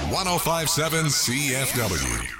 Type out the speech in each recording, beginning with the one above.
1057 CFW.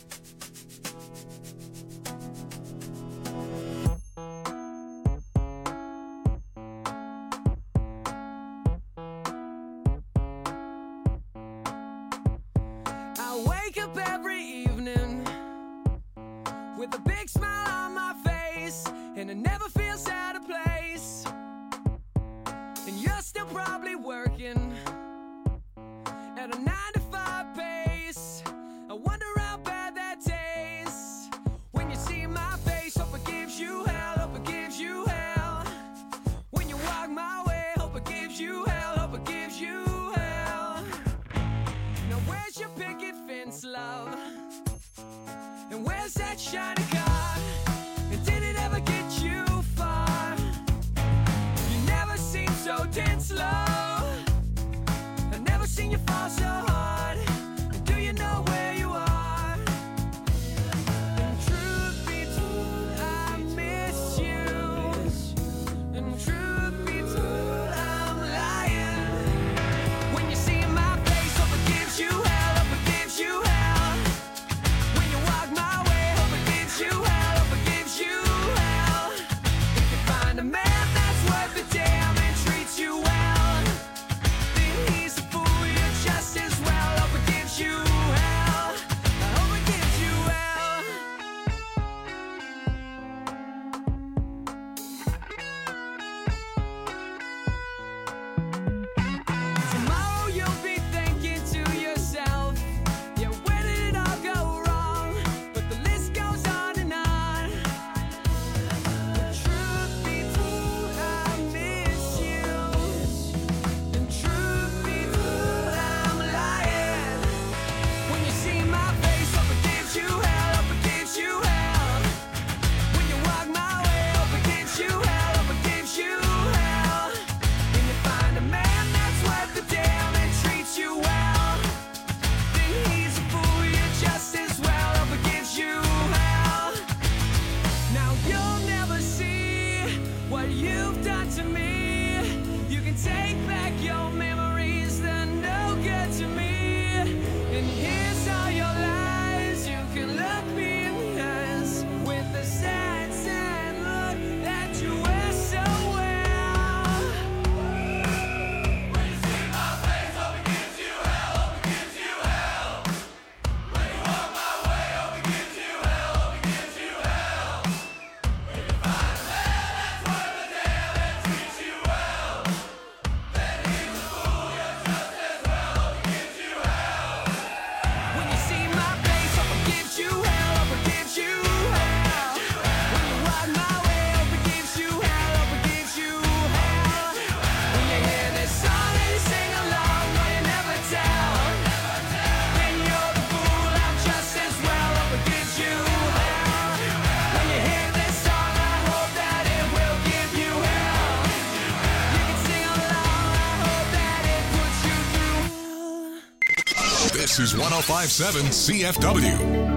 I wake up every evening with a big smile on my face, and it never feels out of place. And you're still probably working at a 9-to-5 pace. I wonder how bad that tastes when you see my face. Hope it gives you hell, hope it gives you hell. When you walk my way, hope it gives you hell, hope it gives you hell. Now where's your picket fence, love? And where's that shiny car? And did it ever get you far? You never seem so dead slow. I've never seen you fall so hard. Do you know where you are? And truth be told, I miss you. And truth be told, I'm lying. When you see my face, hope it gives you hell, hope it gives you hell. When you walk my way, hope it gives you hell, hope it gives you hell. If you find a man that's worth the damn and treats you well, then he's a fool, you're just as well. Hope it gives you hell, I hope it gives you hell. Tomorrow you'll be thinking to yourself, yeah, where did it all go wrong? But the list goes on and on. The truth be told, I miss you. And truth be told, I'm lying. When you see my face, hope it gives you hell, hope it gives you hell. When you walk my way, hope it gives you hell, hope it gives you hell. When you find a man that's worth the damn and treats you well, then he's a fool, you're just as well. Hope it gives you hell. Now you'll never see what you've done to me. You can take back your memories, they're no good to me. And here's all your lies. You can look me in the eyes with the sad, sad look that you wear so well. When you see my face, hope it gives you hell, hope it gives you hell. When you walk my way, hope it gives you hell, hope it gives you hell. When you find a man that's worth the damn and treats you well, then he's a fool, you're just as well. Hope it gives you hell. When you see my face, hope it gives you hell, hope it gives you hell. When you walk my way, hope it gives you hell, hope it gives you hell. When you hear this song and you sing along, no, you never tell. Then you're the fool, I'm just as well. Hope it gives you hell. When you hear this song, I hope that it will give you hell. You can sing along, I hope that it puts you through hell. This is 1057 CFW.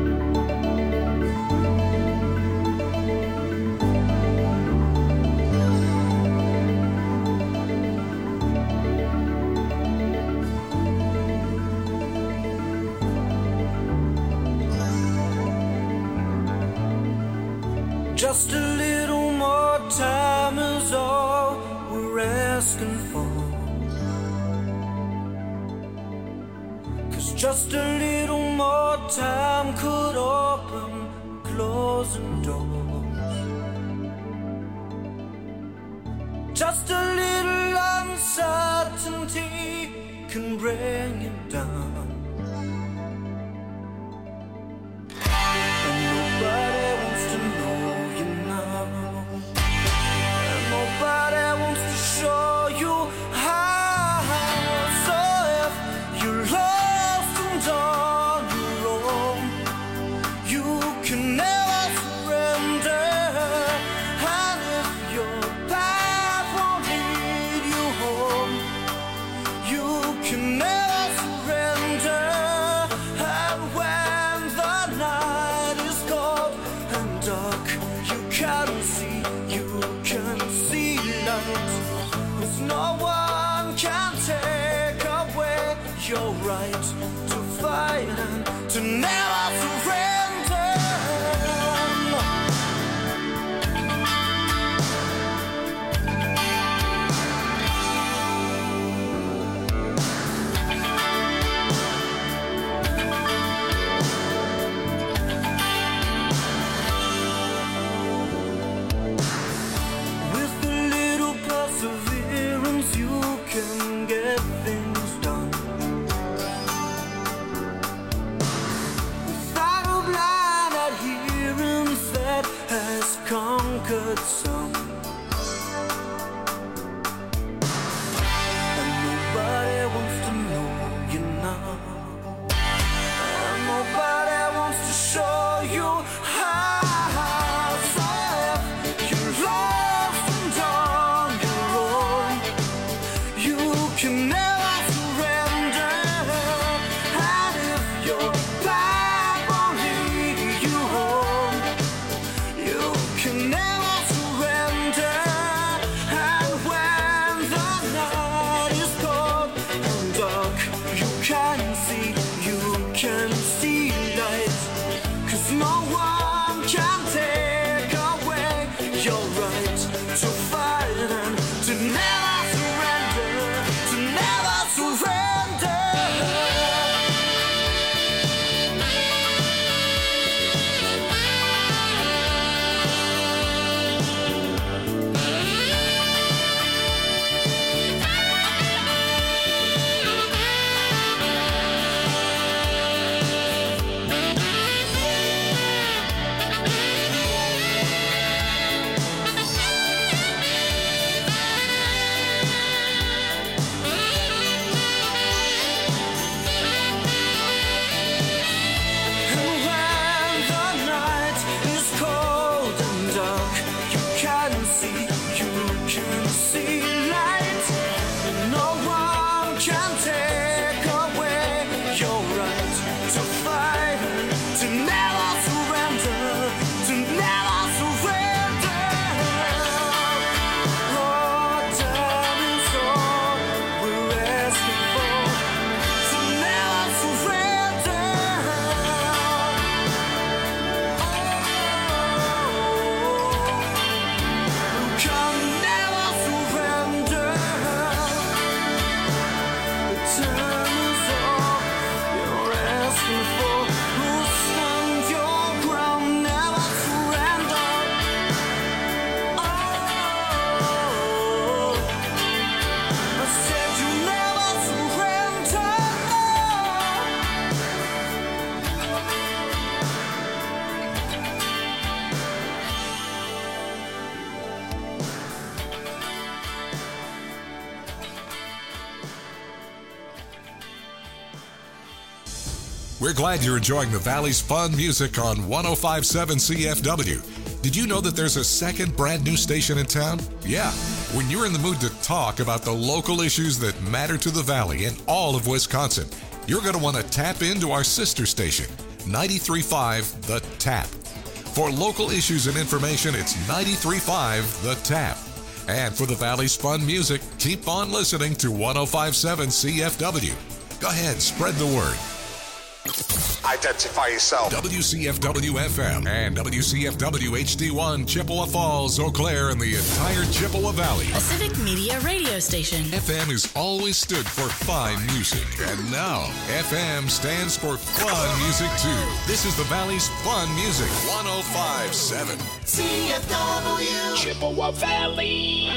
Just a little more time is all we're asking for. 'Cause just a little more time could open closing doors. Just a little uncertainty can bring it down. And nobody wants to know you now. And nobody wants to show you how. So if you're lost and on your own, you can never surrender. And if your path won't lead you home, you can never surrender. And when the night is cold and dark, you can see light. 'Cause no one can take away your right to fight and to never surrender. With a little perseverance, you can get things done. Without a blind adherence that has conquered some. And nobody wants to know you now. And nobody wants to show you how. So if you're lost and on your own, you can never surrender. And if your back won't lead you home, you can never surrender. And when the night is cold and dark, you can see light. 'Cause no one can take away your right to fight and to never surrender, to never surrender. And when the night is cold and dark, you can see light. And no one can take away your right to fight and to never surrender, to never surrender. Oh, darling, so we're asking for, to never surrender. You can never surrender. The time is all you're asking for. You'll stand your ground, never surrender. I said you never surrender. We're glad you're enjoying the Valley's fun music on 105.7 CFW. Did you know that there's a second brand new station in town? Yeah. When you're in the mood to talk about the local issues that matter to the Valley and all of Wisconsin, you're going to want to tap into our sister station, 93.5 The Tap. For local issues and information, it's 93.5 The Tap. And for the Valley's fun music, keep on listening to 105.7 CFW. Go ahead, spread the word. Identify yourself. WCFW FM and WCFW HD1, Chippewa Falls, Eau Claire, and the entire Chippewa Valley. A civic media radio station. FM has always stood for fine music, and now FM stands for fun music too. This is the Valley's fun music, 105.7 CFW Chippewa Valley.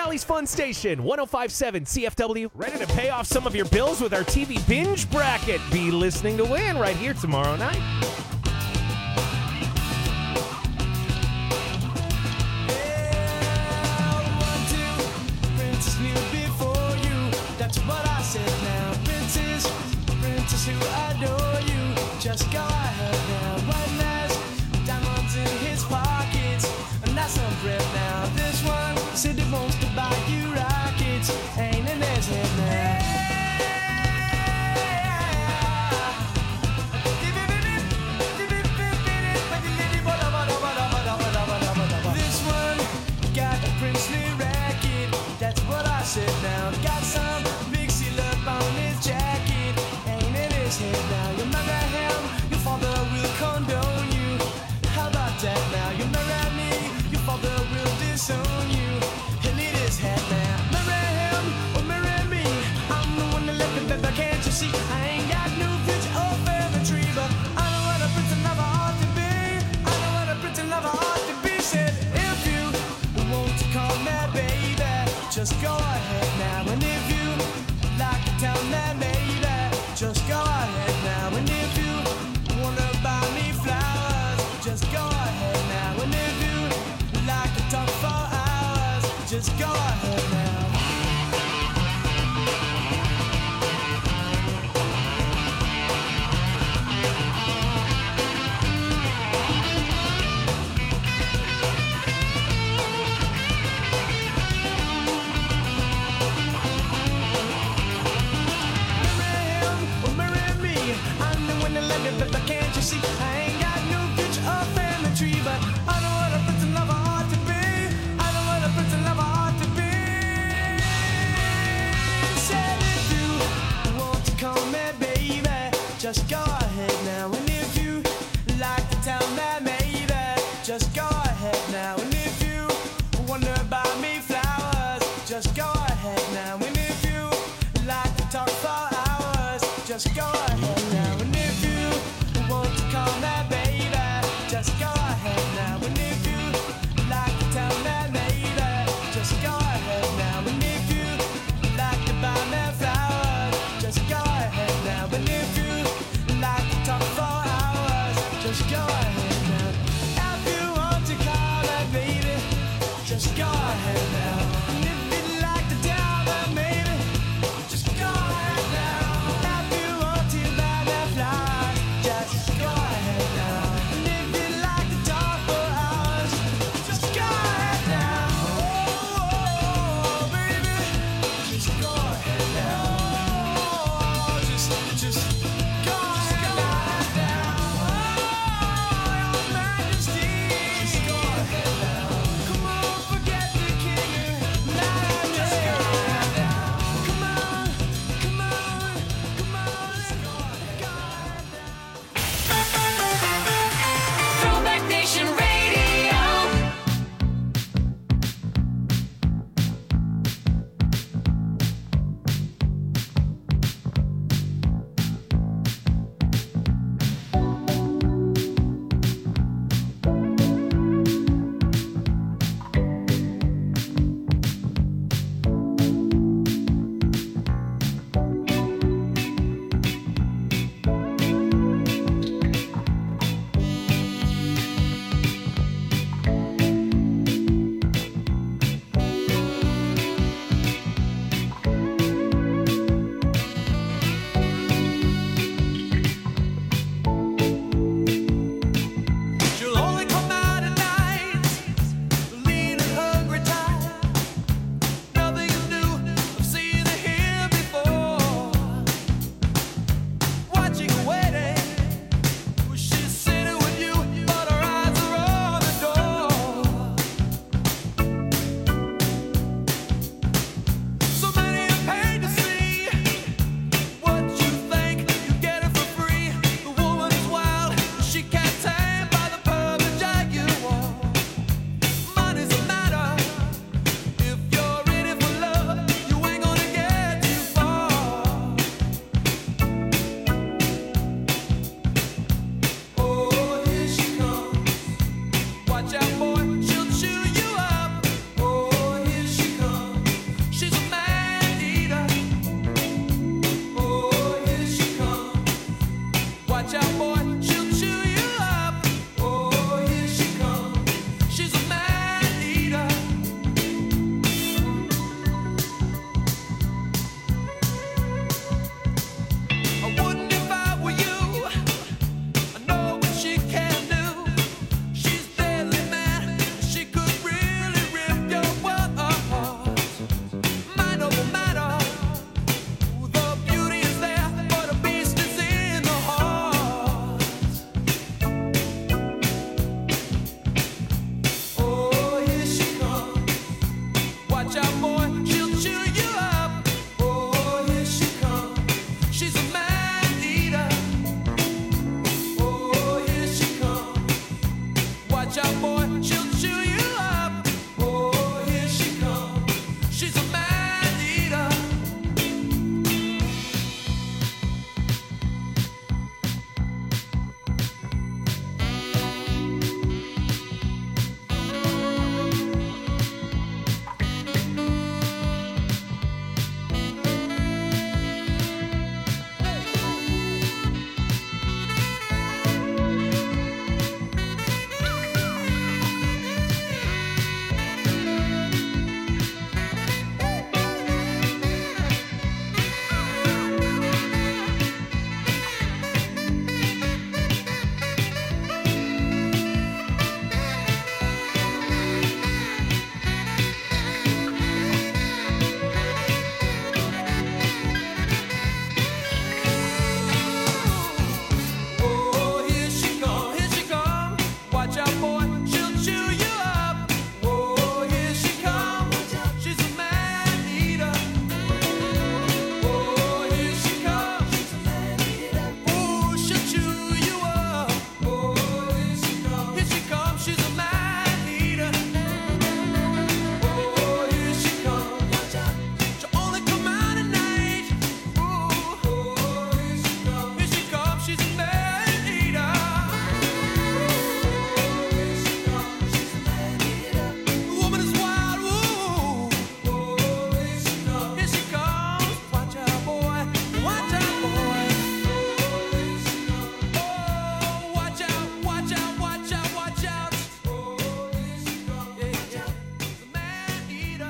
Valley's Fun Station, 105.7 CFW. Ready to pay off some of your bills with our TV binge bracket? Be listening to win right here tomorrow night. Who adore you, just go ahead now. One has diamonds in his pockets, and that's some bread now. This one said he wants to buy you rockets, ain't in his head now. This one got a princely racket, that's what I said now. Got some big seal up on his jacket. Now you marry him, your father will condone you. How about that now? You marry me, your father will disown you. He'll eat his head now. Marry him or marry me, I'm the one that left him, baby, can't you see? I ain't got no future or family tree, but I know what a pretty lover ought to be. I know what a pretty lover ought to be. Said if you want to call me baby, just go ahead now. And if you like to tell me baby, just go ahead now. And if you wanna buy me flowers, just go ahead now. And if you like to talk for hours, just go ahead now. But can't you see? I ain't got no future or family tree, but I know what a pretty lover ought to be. I know what a pretty lover ought to be. Watch out, boy, she'll chew you up. Oh, here she comes. She's a man eater. Oh, here she come. Watch out, boy, she'll chew you up. Oh, here she comes. She's a man eater. Oh, here she comes. Oh, she'll chew you up. Oh, here she comes. Here she comes. She's a man eater. Oh, here she comes. She'll only come out at night. Oh, here she comes. Here she comes. She's a man eater. The woman is wild. Ooh. Here she comes. Watch out, boy. Watch out, boy. Oh, watch out, watch out, watch out, watch out. Yeah. The man eater.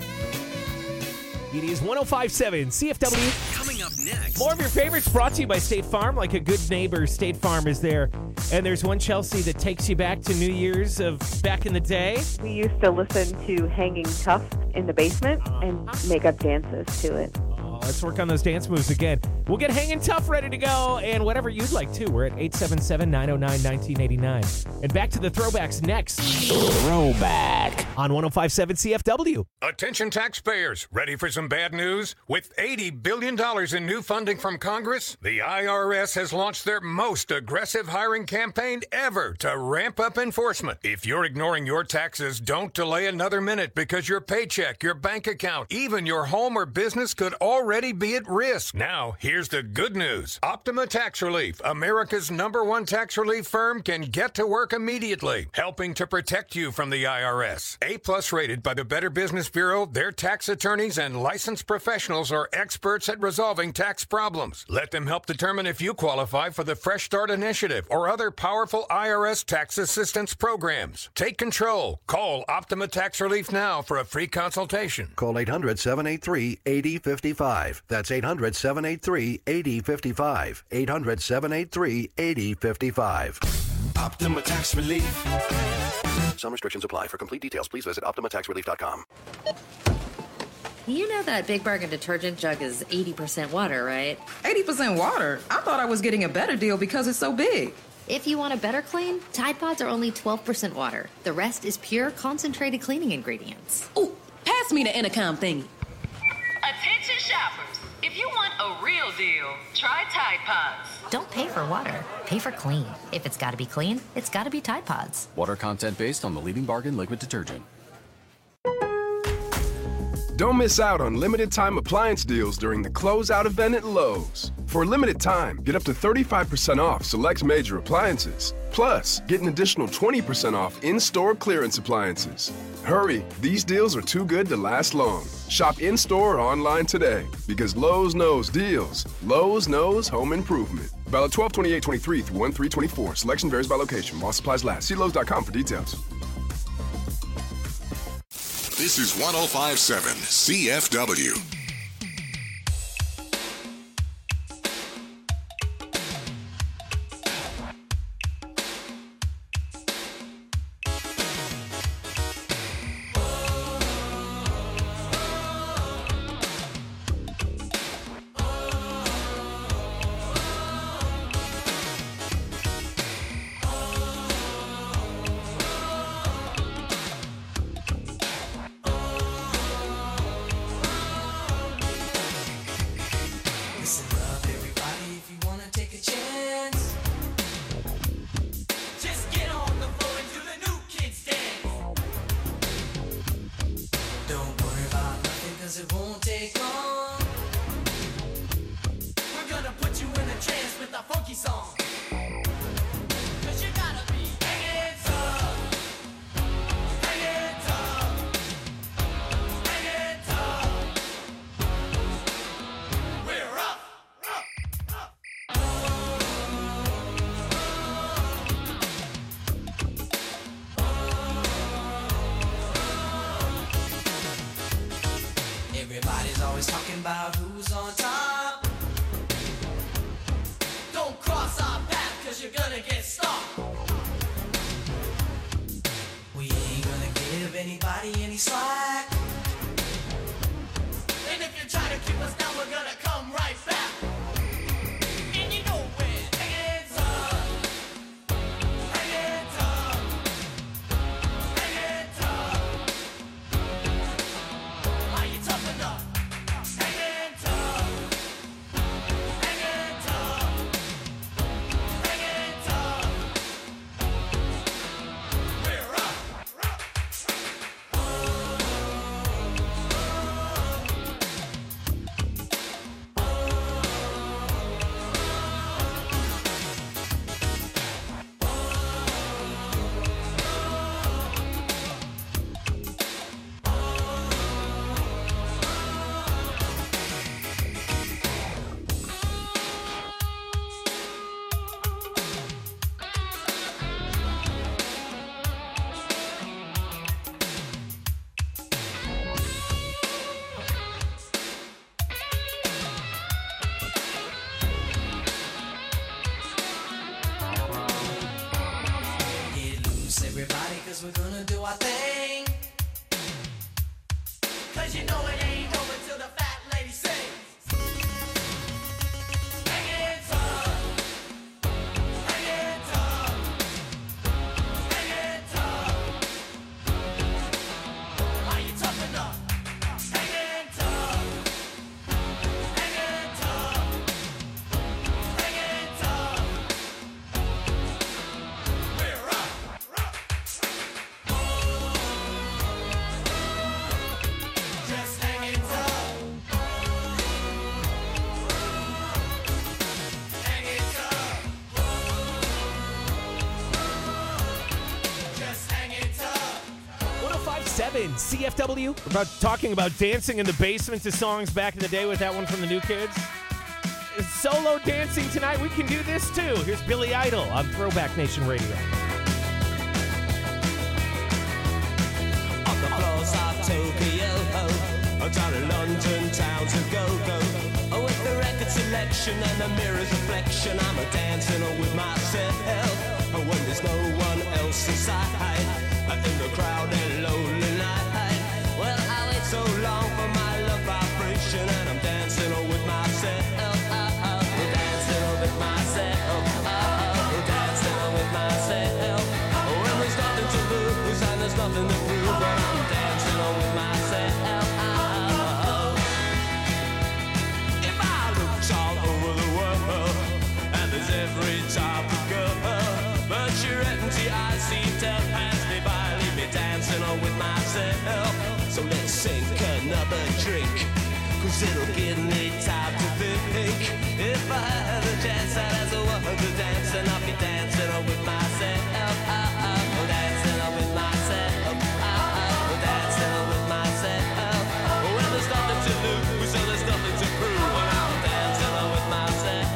It is 105.7 CFW. Coming up next. More of your favorites brought to you by State Farm. Like a good neighbor, State Farm is there. And there's one, Chelsea, that takes you back to New Year's of back in the day. We used to listen to Hanging Tough in the basement and make up dances to it. Oh, let's work on those dance moves again. We'll get Hanging Tough ready to go, and whatever you'd like, too. We're at 877-909-1989. And back to the throwbacks next. Throwback on 105.7 CFW. Attention taxpayers, ready for some bad news? With $80 billion in new funding from Congress, the IRS has launched their most aggressive hiring campaign ever to ramp up enforcement. If you're ignoring your taxes, don't delay another minute because your paycheck, your bank account, even your home or business could already be at risk. Now, here's the good news. Optima Tax Relief, America's #1 tax relief firm, can get to work immediately, helping to protect you from the IRS. A+ rated by the Better Business Bureau, their tax attorneys and licensed professionals are experts at resolving tax problems. Let them help determine if you qualify for the Fresh Start Initiative or other powerful IRS tax assistance programs. Take control. Call Optima Tax Relief now for a free consultation. Call 800-783-8055. That's 800-783-8055. 800-783-8055. Optima Tax Relief. Some restrictions apply. For complete details, please visit OptimaTaxRelief.com. You know that Big Bargain detergent jug is 80% water, right? 80% water? I thought I was getting a better deal because it's so big. If you want a better clean, Tide Pods are only 12% water. The rest is pure, concentrated cleaning ingredients. Ooh, pass me the intercom thingy. Attention shoppers. If you want a real deal, try Tide Pods. Don't pay for water. Pay for clean. If it's got to be clean, it's got to be Tide Pods. Water content based on the leading bargain liquid detergent. Don't miss out on limited time appliance deals during the closeout event at Lowe's. For a limited time, get up to 35% off select major appliances. Plus, get an additional 20% off in-store clearance appliances. Hurry, these deals are too good to last long. Shop in-store or online today because Lowe's knows deals. Lowe's knows home improvement. Valid 12/28/23 through 1/3/24. Selection varies by location. While supplies last. See Lowe's.com for details. This is 105.7 CFW. any slack. And if you try to keep us down, we're gonna come right back. And you know it. Hang it tough. Hang it tough. Hang it tough. Are you tough enough? Hang it tough. Hang it tough. Hang it tough. We're up. Get loose, everybody, cause we're gonna do our thing. Cause you know it ain't over till the fat lady sings. Hang it tough. Hang it tough. Hang it tough. Are you tough enough? Hang it tough. Hang it tough. Hang it tough. We're up. Just hang it tough. Hang it tough. Just hang it tough. 1057 CFW. We're talking about dancing in the basement to songs back in the day with that one from the New Kids. Solo dancing tonight. We can do this too. Here's Billy Idol on Throwback Nation Radio. On the floors of Tokyo, down in London town to go. With the record selection and the mirror's reflection, I'm a dancing with myself. When there's no one else inside, in the crowded lonely night. Well, I wait so long for my love vibration, and I'm dancing with myself. Dancing with myself. Dancing with myself. When there's nothing to lose and there's nothing to prove, well, I'm dancing with myself. If I looked all over the world, and there's every type of girl, but your empty eyes seem to pass me by, leave me dancing with myself. So let's sink another drink, cause it'll give me time to think. If I had a chance, I'd ask a woman to dance, and I'll be dancing with myself. Dancing with myself. Dancing with myself. When there's nothing to lose, so there's nothing to prove, when I'm dancing with myself.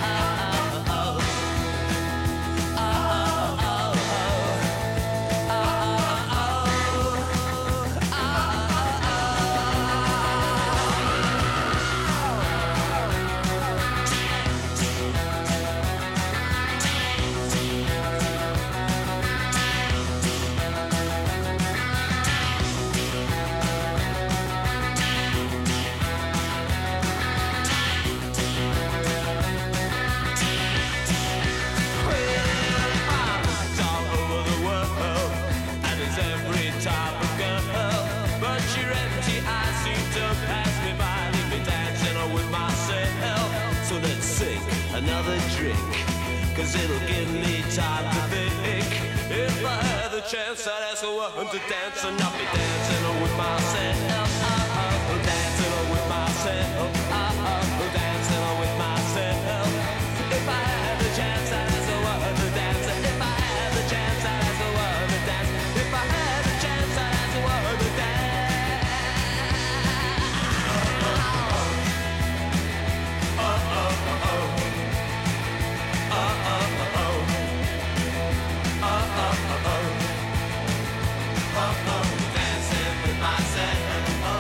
All over the world, and there's every type of girl, but your empty eyes seem to pass me by, leave me dancing with myself. So let's sink another drink, cause it'll give me time to think. If I had the chance, I'd ask a woman to dance, and I'll be dancing with myself. Dancing with myself. Dancing with myself. If I had the chance, I'd ask a woman to dance. If I had the chance, I'd ask a woman to dance. If I had the chance, I'd ask a woman to dance. Dancing with myself.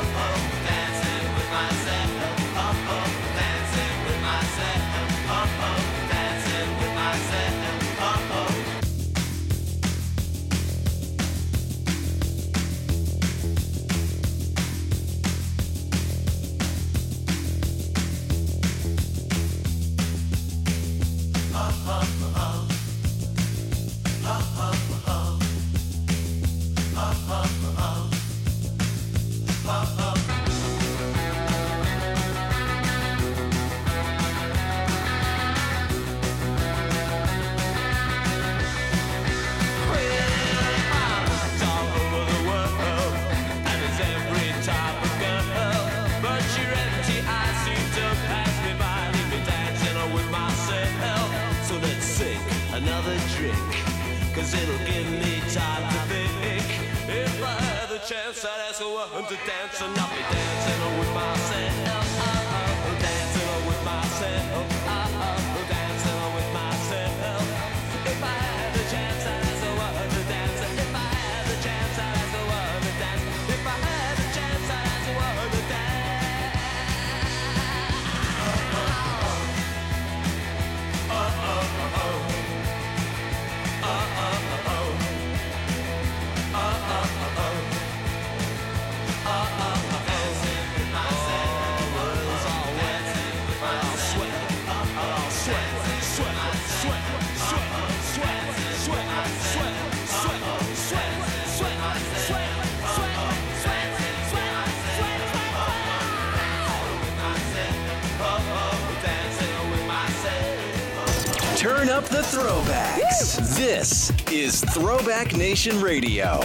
Another drink, 'cause it'll give me time to think. If I had the chance, I'd ask a woman to dance, and I'll be dancing with myself. Dancing with myself. Dancing with myself. If I had the chance, I'd ask a woman to dance. If I had the chance, I'd ask a woman to dance. If I had the chance, I'd ask a woman to dance. Turn up the throwbacks. Woo! This is Throwback Nation Radio.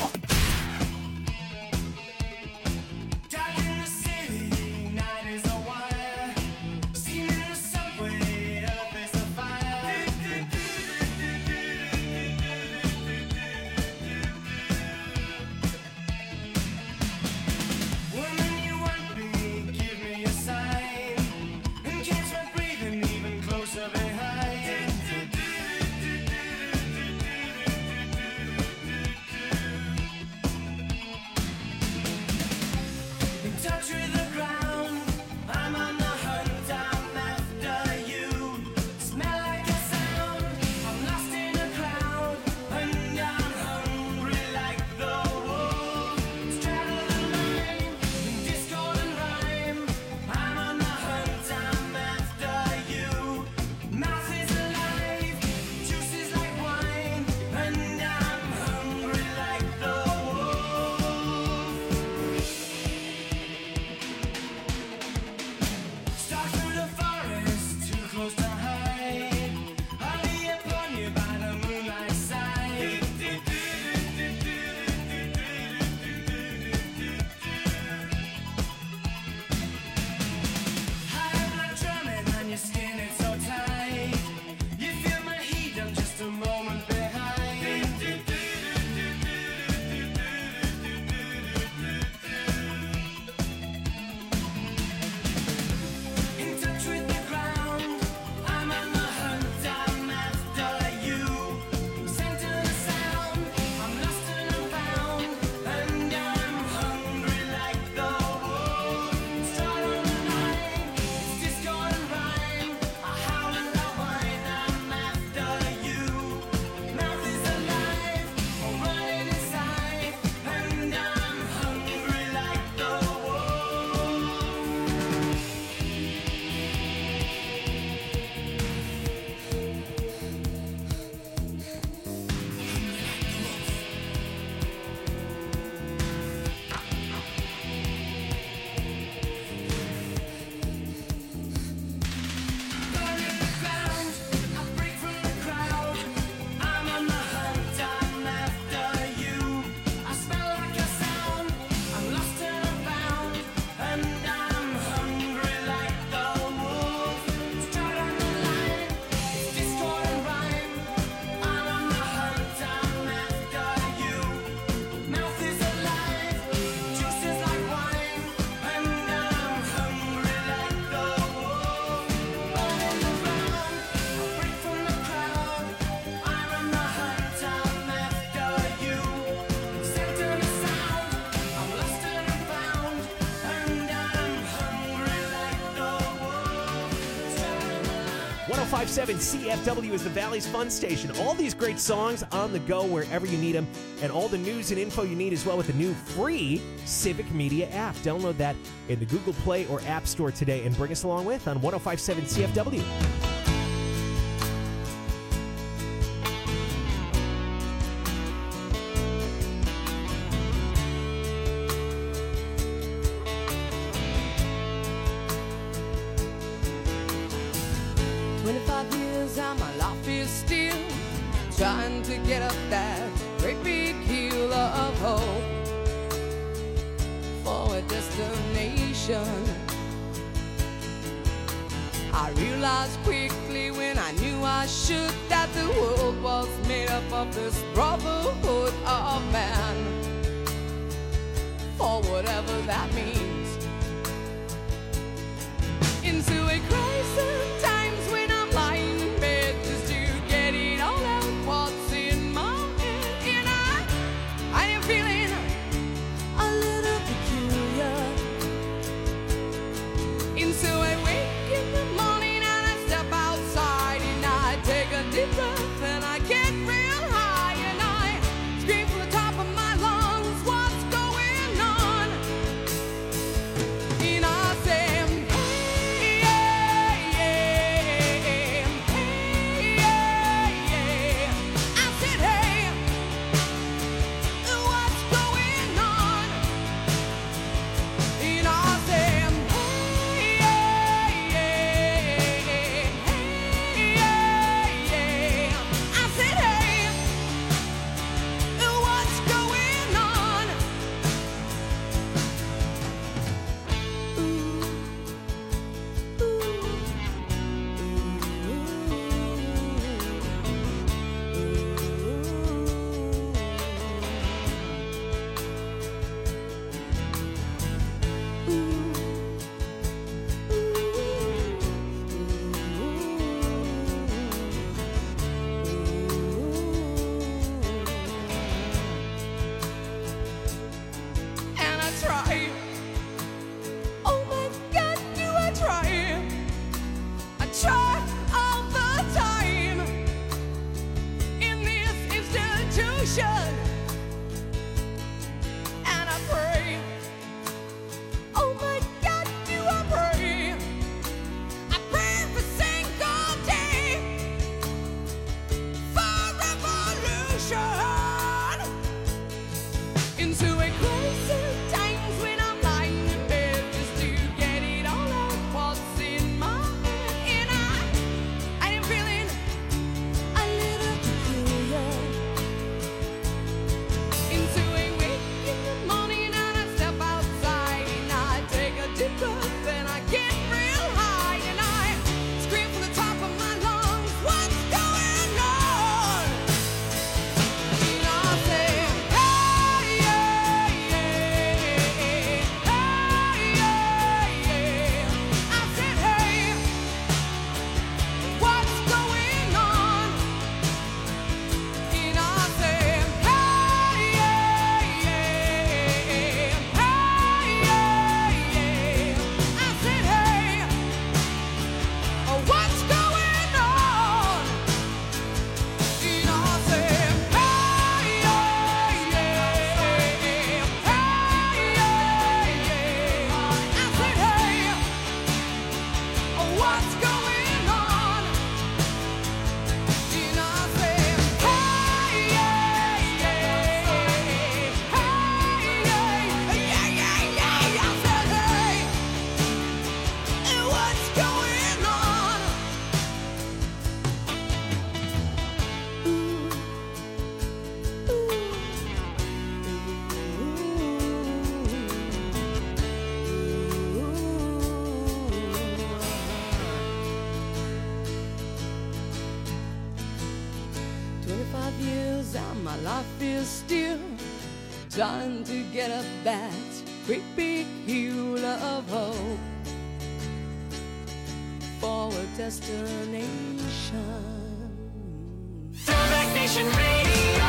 CFW is the Valley's fun station. All these great songs on the go wherever you need them, and all the news and info you need as well with the new free Civic Media app. Download that in the Google Play or App Store today and bring us along with on 105.7 CFW. and my life is still trying to get up that great big hill of hope for a destination. I realized quickly when I knew I should that the world was made up of this brotherhood of man, for whatever that means. Into a crisis times when I'm lying in bed just to get it all out what's in my head, and I am feeling a little peculiar. And so I wake in the morning and I step outside and I take a deep breath and I get real high and I scream from the top of my lungs, what's going on? And I say, hey, yeah, yeah, hey, yeah, yeah. I said, hey, what's going on? And I said, hey, yeah, yeah, hey, yeah, yeah. I said, hey, what's going on? And I try. Oh my God, do I try? I try all the time in this institution. And I pray. Oh my God, do I pray? I pray every single day for revolution. Into a crisis times when I'm lying in bed just to get it all out what's in my head, and I am feeling a little peculiar. Into a wake in the morning and I step outside and I take a deep breath and I get real high and I scream from the top of my lungs, what's going on? And I say, hey, yeah, yeah, hey, yeah, yeah. I said, hey, what's going on? And I said, hey, yeah, yeah, hey, yeah, yeah. I said, hey, what's going on? And I said, hey, yeah, yeah, hey, yeah, yeah. I said, hey, what's going on? And I said, hey, yeah, yeah, hey, yeah, yeah, yeah. I said, hey, what's going on? Years and my life is still trying to get up that great big hill of hope for a destination. Throwback Nation Radio.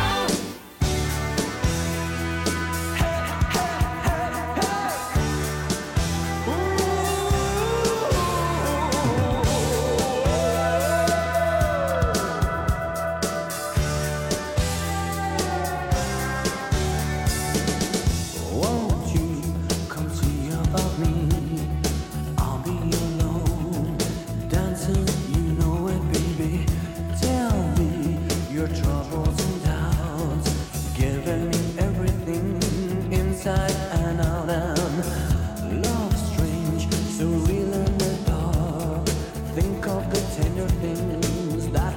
Won't you come see about me? I'll be alone, dancing, you know it, baby. Tell me your troubles and doubts, giving me everything inside and out. And love strange, so real in the dark. Think of the tender things that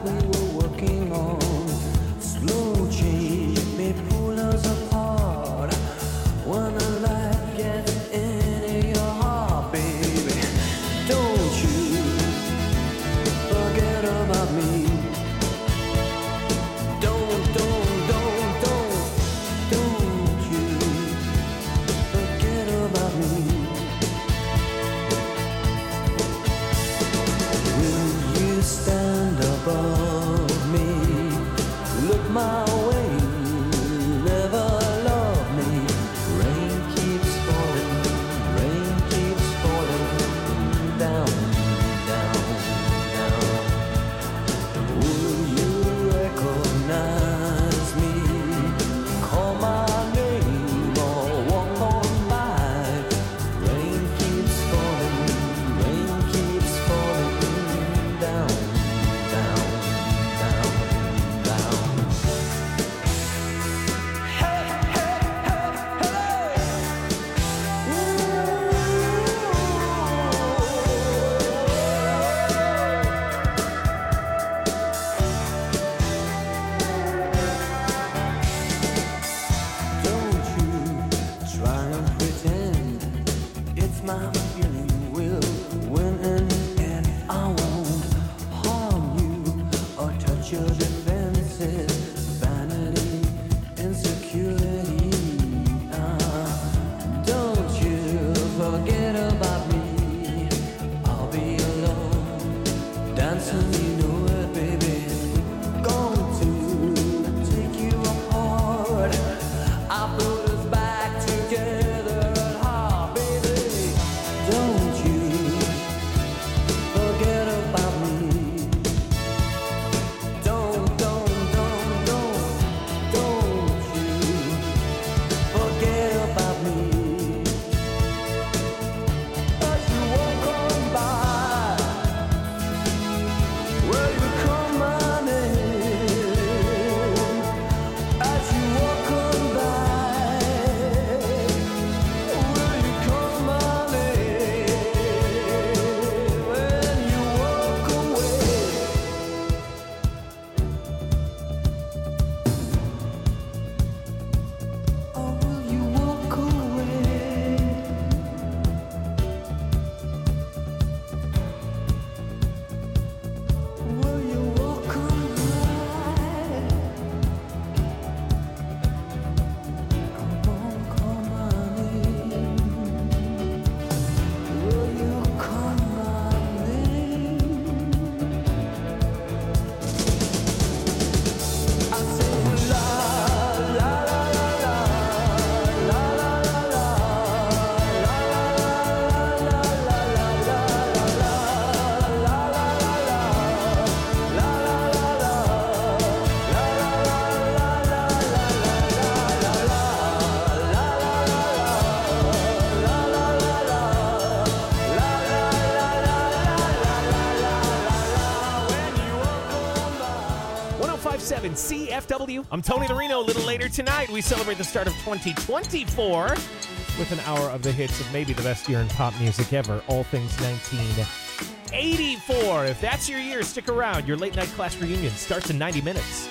CFW. I'm Tony Larino. A little later tonight, we celebrate the start of 2024 with an hour of the hits of maybe the best year in pop music ever, all things 1984. If that's your year, stick around. Your late night class reunion starts in 90 minutes.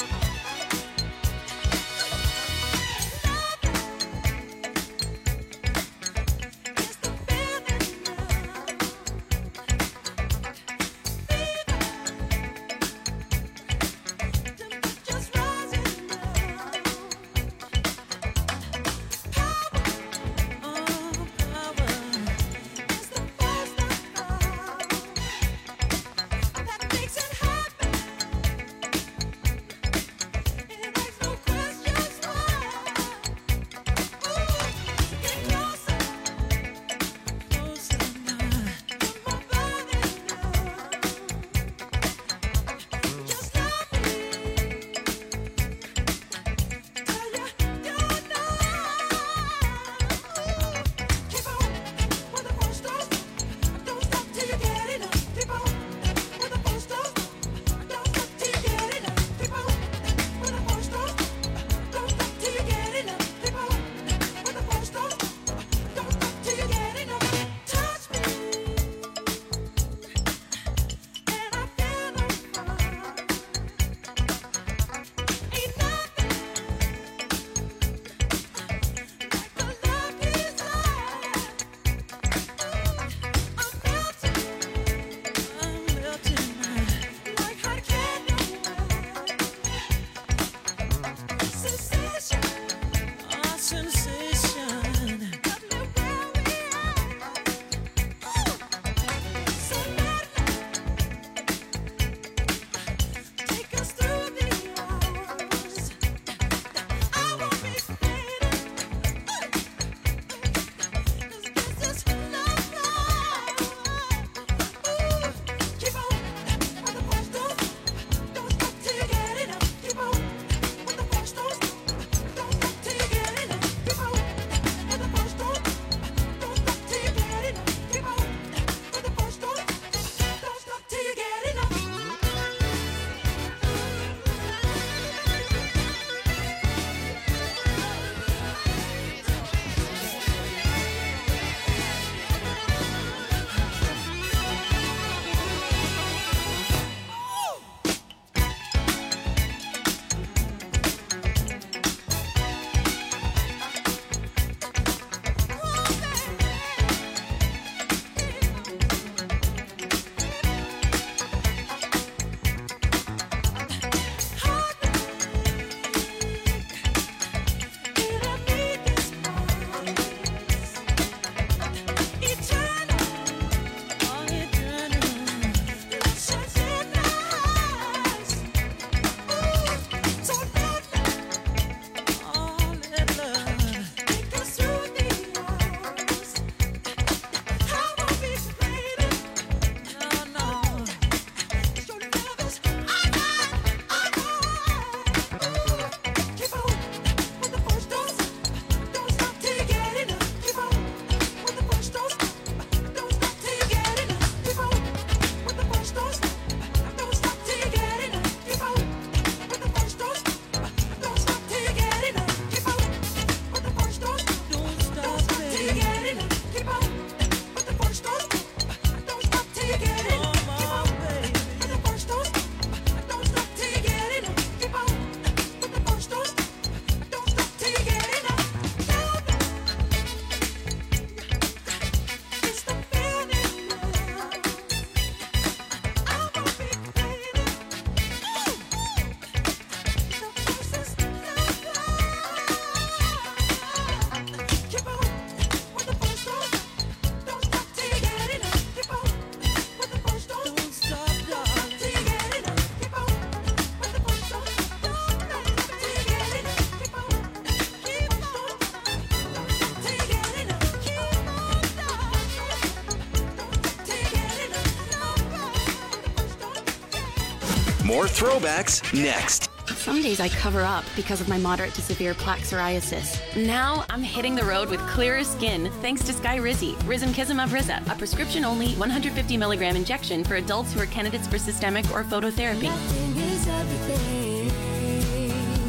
More throwbacks next. Some days I cover up because of my moderate to severe plaque psoriasis. Now I'm hitting the road with clearer skin thanks to Skyrizi, Risankizumab Riza, a prescription-only 150 milligram injection for adults who are candidates for systemic or phototherapy. Nothing is everything.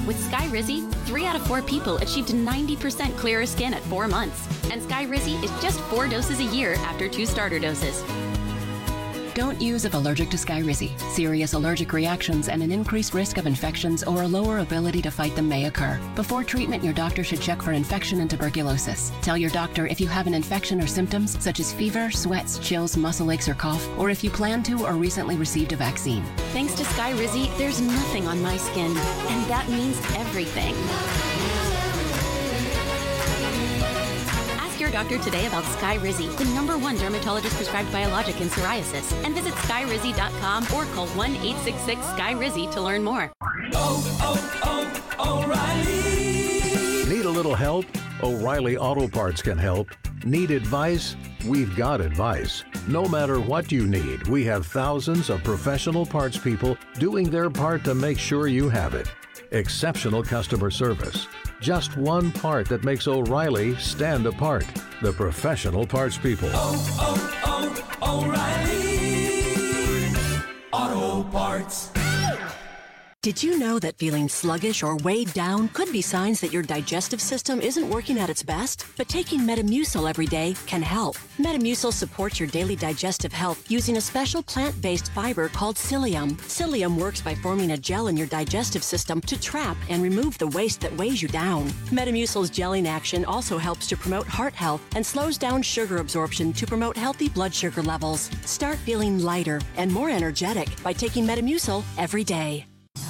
With Skyrizi, 3 out of 4 people achieved 90% clearer skin at 4 months. And Skyrizi is just 4 doses a year after 2 starter doses. Don't use if allergic to Skyrizi. Serious allergic reactions and an increased risk of infections or a lower ability to fight them may occur. Before treatment, your doctor should check for infection and tuberculosis. Tell your doctor if you have an infection or symptoms such as fever, sweats, chills, muscle aches, or cough, or if you plan to or recently received a vaccine. Thanks to Skyrizi, there's nothing on my skin, and that means everything. Ask your doctor today about Skyrizi, the #1 dermatologist-prescribed biologic in psoriasis, and visit skyrizi.com or call 1-866-SKY-RIZZI to learn more. O'Reilly. Need a little help? O'Reilly Auto Parts can help. Need advice? We've got advice. No matter what you need, we have thousands of professional parts people doing their part to make sure you have it. Exceptional customer service. Just one part that makes O'Reilly stand apart. The professional parts people. O'Reilly Auto Parts. Did you know that feeling sluggish or weighed down could be signs that your digestive system isn't working at its best? But taking Metamucil every day can help. Metamucil supports your daily digestive health using a special plant-based fiber called psyllium. Psyllium works by forming a gel in your digestive system to trap and remove the waste that weighs you down. Metamucil's gelling action also helps to promote heart health and slows down sugar absorption to promote healthy blood sugar levels. Start feeling lighter and more energetic by taking Metamucil every day.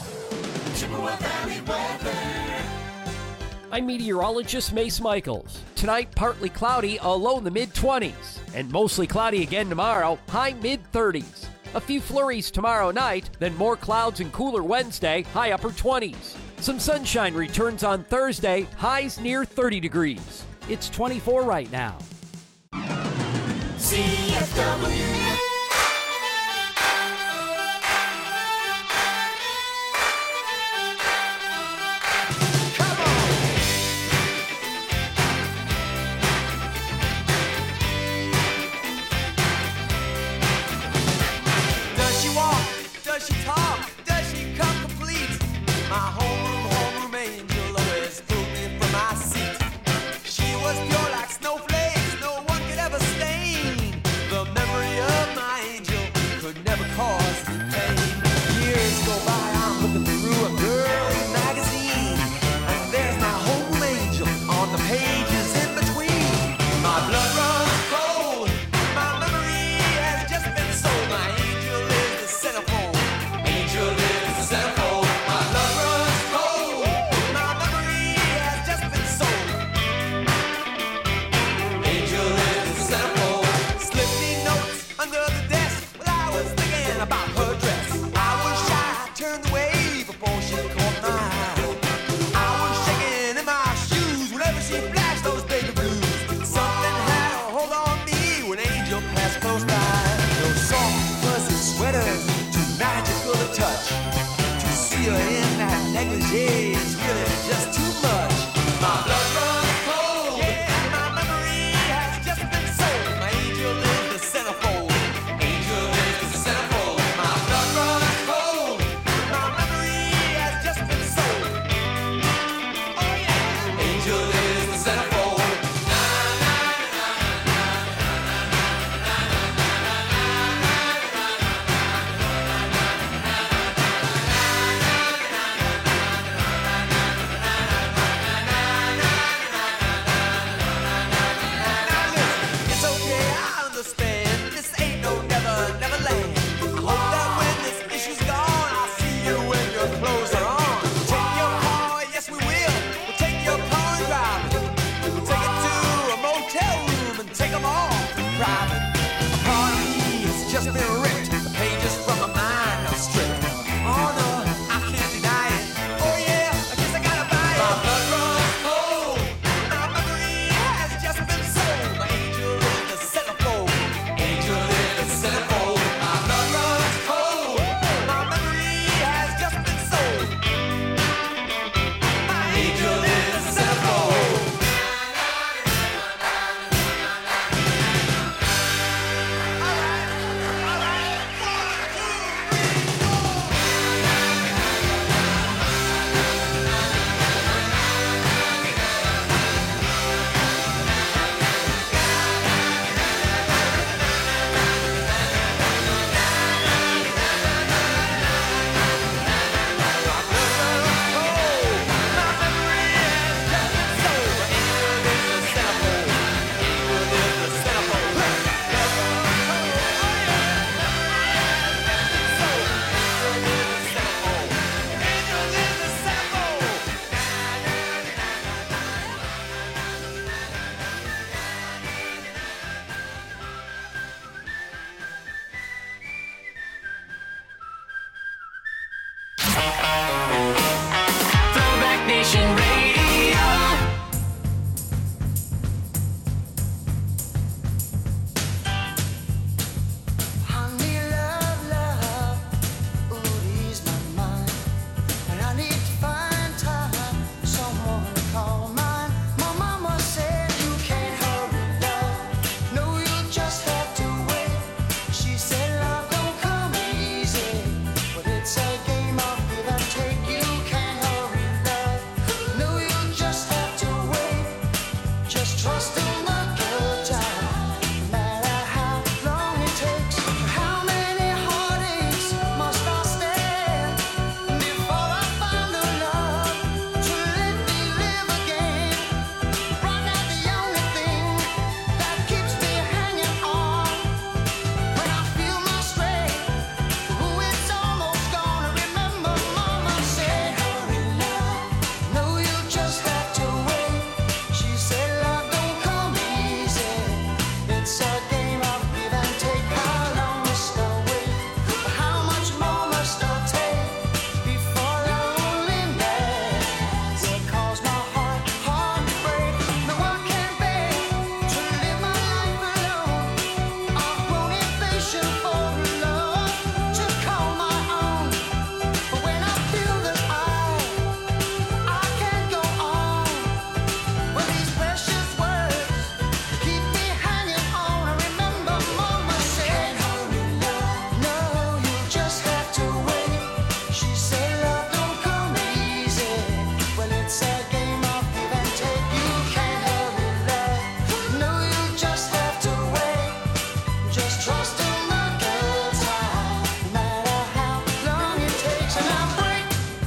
I'm meteorologist Mace Michaels. Tonight, partly cloudy, a low in the mid-20s. And mostly cloudy again tomorrow, high mid-30s. A few flurries tomorrow night, then more clouds and cooler Wednesday, high upper 20s. Some sunshine returns on Thursday, highs near 30 degrees. It's 24 right now. CFW. Does she talk? Does she come complete? My homeroom angel always pulled me from my seat. She was pure like snowflakes, no one could ever stain. The memory of my angel could never cause me pain. Years go by, I'm looking through a girl's magazine, and there's my home angel on the pages in between. My blood runs cold, my memory has just been sold. My angel is the centerfold. Angel is the centerfold. My blood runs cold. My memory has just been sold. Angel is the centerfold. Slip me notes under the desk while I was thinking about her dress. I was shy, turned away before she caught my eye. I was shaking in my shoes whenever she flashed those baby blues. Something had a hold on me when Angel passed close by. Those soft, fuzzy sweaters, too magical to touch. To see her in that negligee is really just too much. My blood runs cold. Yeah, my memory has just been sold. My angel is the centerfold. Angel is the centerfold. My blood runs cold. My memory has just been sold. Oh yeah. Angel is the centerfold. Just trust in the good time, no matter how long it takes. How many heartaches must I stand before I find the love to let me live again? Right now the only thing that keeps me hanging on, when I feel my strength, ooh, it's almost gone. Remember Mama said, hurry love, no, you just have to wait. She said love don't come easy, it's a game of give and take. How long must I wait? How much more must I take before loneliness will cause my heart to break? No, I can't bear to live my life alone. I've grown impatient for love to call my own. But when I feel that I can't go on, well, these precious words keep me hanging on. I remember Mama said, hurry love, no, you just have to wait. She said love don't come easy, well, it's a game of give and take. You can't hurry love, no, you just have to wait. Just trust in the good time, no matter how long it takes. And I break.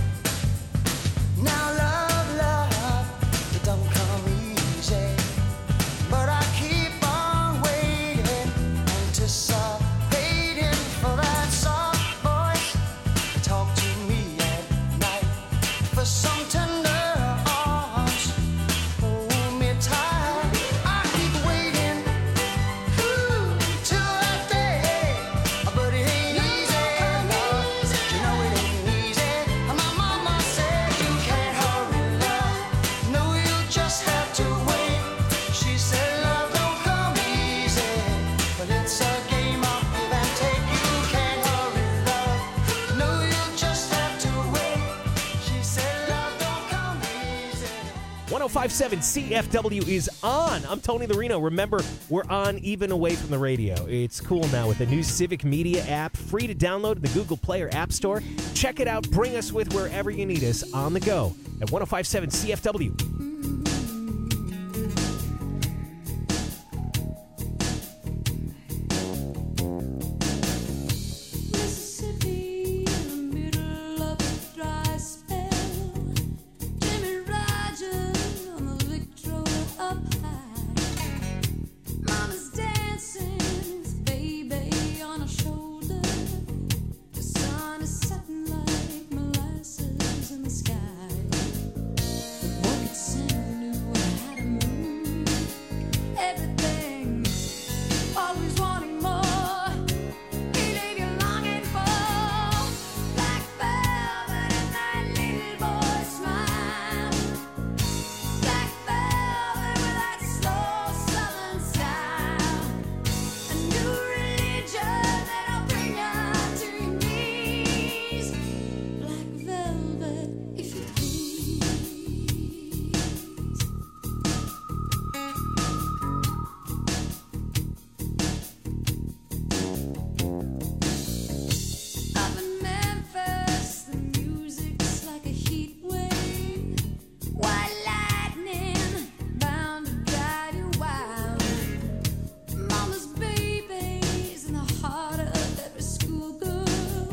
Now love, it don't come easy, but I keep on waiting, anticipating for that soft voice to talk to me at night, for some tender arms, hold me tight. I keep waiting, ooh, till that day, but it ain't easy, no, you know it ain't easy. My mama said you can't hurry love, no, you just have to wait. She said love don't come easy, but it's a game of give and take. You can't hurry love, no, you just have to wait. She said love don't come easy. 1057 CFW is on. I'm Tony the Reno. Remember, we're on even away from the radio. It's cool now with the new Civic Media app, free to download in the Google Play or App Store. Check it out. Bring us with wherever you need us on the go at 1057 CFW.